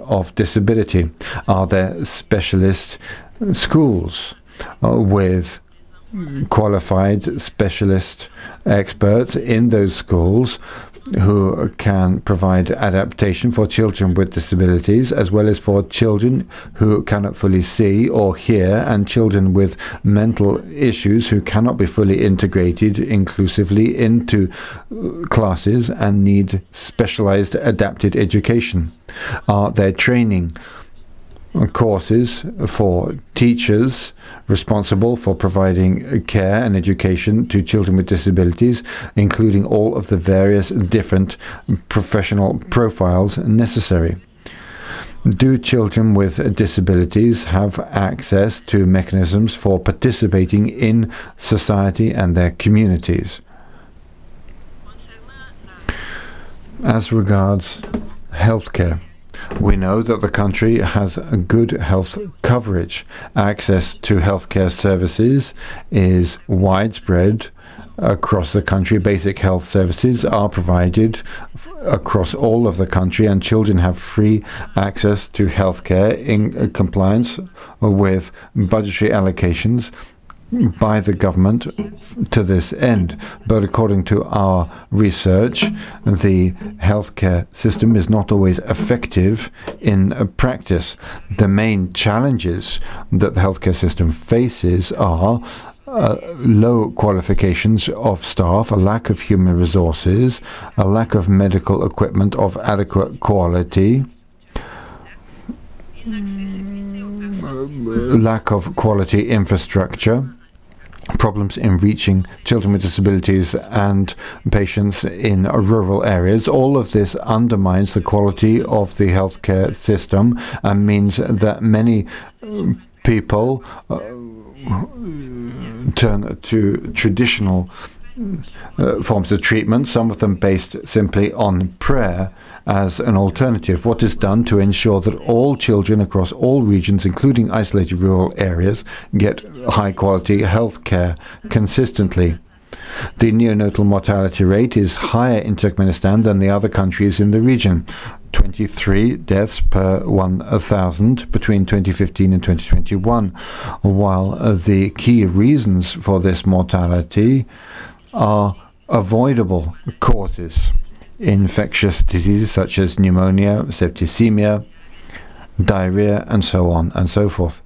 of disability? Are there specialist schools with qualified specialist experts in those schools who can provide adaptation for children with disabilities, as well as for children who cannot fully see or hear, and children with mental issues who cannot be fully integrated inclusively into classes and need specialized adapted education? Are there training courses for teachers responsible for providing care and education to children with disabilities, including all of the various different professional profiles necessary? Do children with disabilities have access to mechanisms for participating in society and their communities? As regards healthcare, we know that the country has a good health coverage. Access to healthcare services is widespread across the country. Basic health services are provided across all of the country, and children have free access to healthcare in compliance with budgetary allocations by the government to this end. But according to our research, the healthcare system is not always effective in practice. The main challenges that the healthcare system faces are low qualifications of staff, a lack of human resources, a lack of medical equipment of adequate quality, lack of quality infrastructure, problems in reaching children with disabilities and patients in rural areas. All of this undermines the quality of the healthcare system and means that many people turn to traditional forms of treatment, some of them based simply on prayer as an alternative. What is done to ensure that all children across all regions, including isolated rural areas, get high quality health care consistently? The neonatal mortality rate is higher in Turkmenistan than the other countries in the region. 23 deaths per 1,000 between 2015 and 2021, while the key reasons for this mortality are avoidable causes: infectious diseases such as pneumonia, septicemia, diarrhea, and so on and so forth.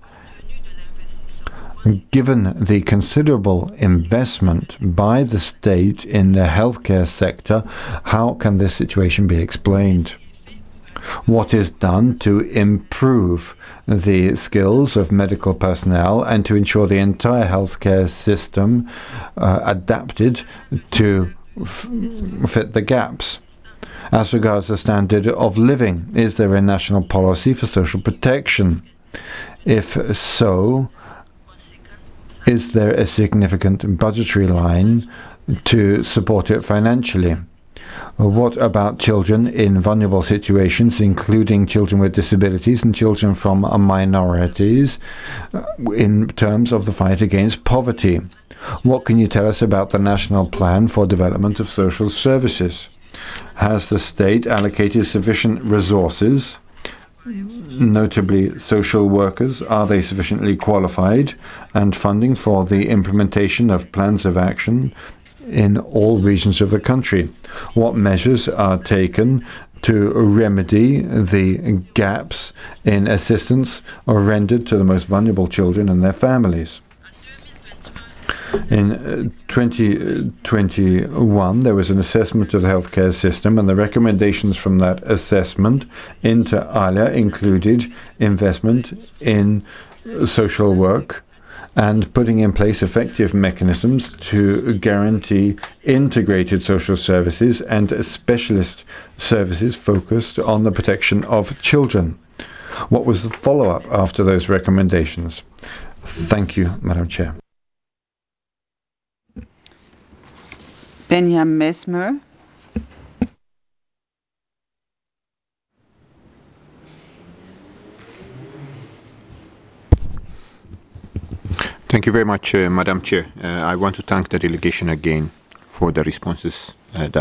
Given the considerable investment by the state in the healthcare sector, how can this situation be explained? What is done to improve the skills of medical personnel and to ensure the entire healthcare system adapted to fit the gaps? As regards the standard of living, is there a national policy for social protection? If so, is there a significant budgetary line to support it financially? What about children in vulnerable situations, including children with disabilities and children from minorities, in terms of the fight against poverty? What can you tell us about the National Plan for Development of Social Services? Has the state allocated sufficient resources, notably social workers? Are they sufficiently qualified? And funding for the implementation of plans of action in all regions of the country? What measures are taken to remedy the gaps in assistance rendered to the most vulnerable children and their families? In 2021, there was an assessment of the healthcare system, and the recommendations from that assessment inter alia included investment in social work and putting in place effective mechanisms to guarantee integrated social services and specialist services focused on the protection of children. What was the follow-up after those recommendations? Thank you, Madam Chair. Benjamin Mesmer. Thank you very much, Madam Chair. I want to thank the delegation again for the responses that